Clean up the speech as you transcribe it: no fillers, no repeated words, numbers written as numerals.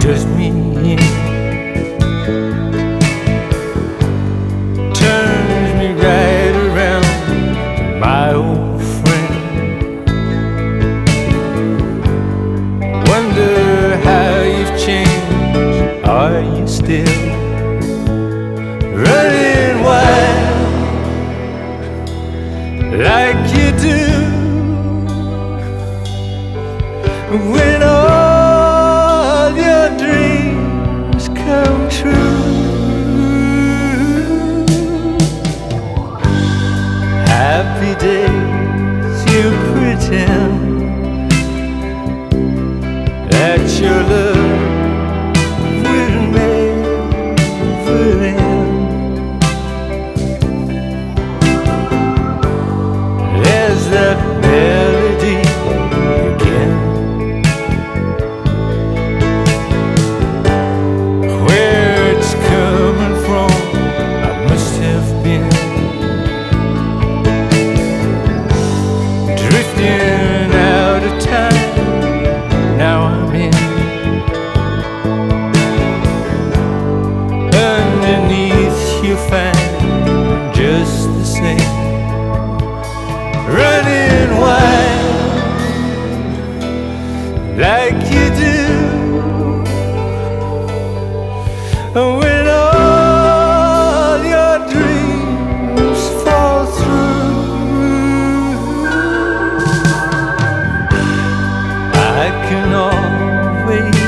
does me in, turns me right around to my old friend. Wonder how you've changed. Are you still running wild like you do when all your dreams come true? Happy days you pretend that your love will never end. There's that melody again, where it's coming from I must have been drifting out of time. Now I'm in, underneath you find just the same, running wild like you do when all your dreams fall through. I can always